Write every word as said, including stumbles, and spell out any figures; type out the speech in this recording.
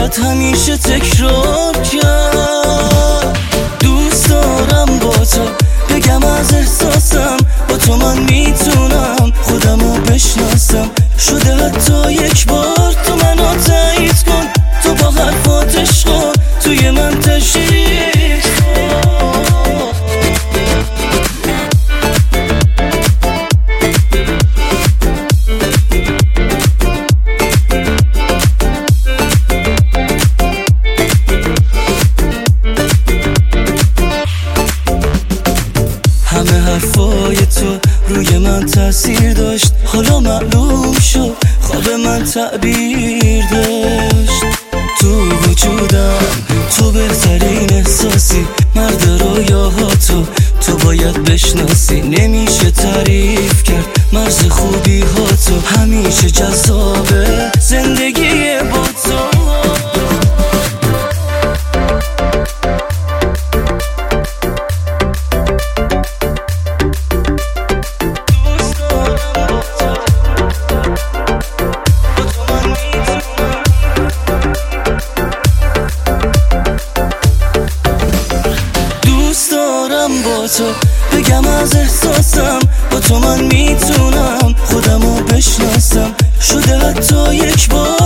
باید همیشه تکرار کرد. دوست دارم با تو بگم از احساسم، با تو من میتونم خودمو بشناسم. شده حتی یک بار تو منو تایید کن، تو با حرفات عشقا توی من تشریف کن. همه حرفای تو روی من تاثیر داشت، حالا معلوم شد خواب من تعبیر داشت. تو وجودم تو بهترین احساسی، مرد رویاهاتو تو باید بشناسی. نمیشه تعریف کرد مرز خوبی ها تو، همیشه جذابه زندگی با تو. با تو بگم از احساسم، با تو من میتونم خودمو بشناسم. شده حتی یک بار